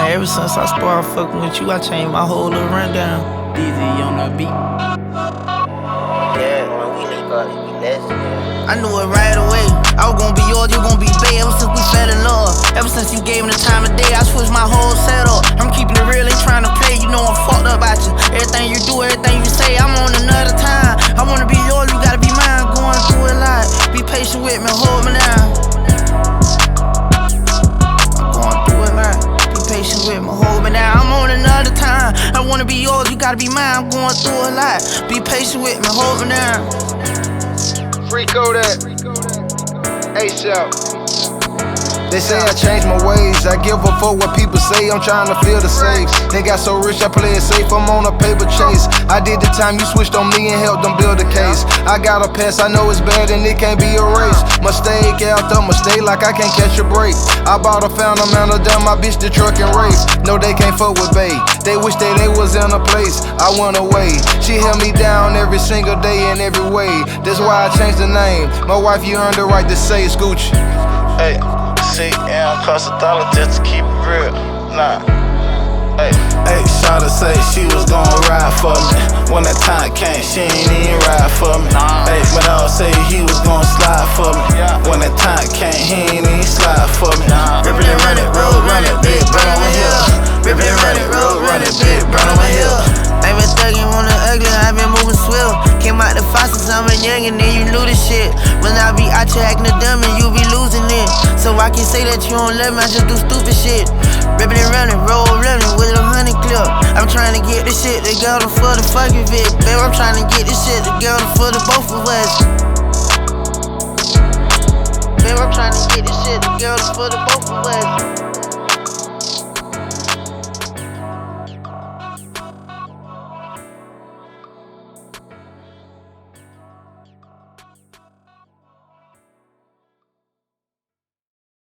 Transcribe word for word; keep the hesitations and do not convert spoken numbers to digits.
Man, ever since I started fucking with you, I changed my whole little rundown. D Z on the beat. Yeah, when we link up, it be legendary. I knew it right away. I was gonna be yours, you gon' be bae. Ever since we fell in love, ever since you gave me the time of day, I switched my whole setup. I'm keeping it real, ain't trying to play. You know I'm fucked up about you. Everything you do, everything you say, I'm on another time. I wanna be yours, you gotta be mine. Going through it like, be patient with me, hold me down. I'm going through it like, be patient with me, hold me down. I'm on another time. I wanna be yours, you gotta be mine. I'm going through it like, be patient with me, hold me down. Rico that A$AP. They say I changed my ways. I give a fuck what people say. I'm trying to feel the safe. They got so rich, I play it safe. I'm on a paper chase. I did the time, you switched on me and helped them build a case. I got a pass, I know it's bad and it can't be erased. Mistake after mistake, like I can't catch a break. I bought a Phantom and a down my bitch the truck and race. No, they can't fuck with bae. They wish that they was in a place. I went away. She held me down every single day in every way. That's why I changed the name. My wife, you earned the right to say Scooch. Hey. C M cost a dollar just to keep it real. Nah. Hey, hey, Shawty say she was gon' ride for me. When that time came, she ain't even ride for me. Hey, but I'll say he was gon' slide for me. When that time came, he ain't even slide for me. Rippin' and run it, road run it, big burn on my hill. Rippin' and run it, road run it, big burn on my hill. I been thuggin' on the ugly, I been moving swift. Came out the faucets, I'm a young and then you knew the shit. When I be out here acting a dumb and you be losing it. So I can say that you don't love me, I just do stupid shit. Rippin' and running, roll running with a honey clip. I'm trying to get this shit together for the fucking Vic. Babe, I'm trying to get this shit together for the both of us. Babe, I'm trying to get this shit together for the both of us.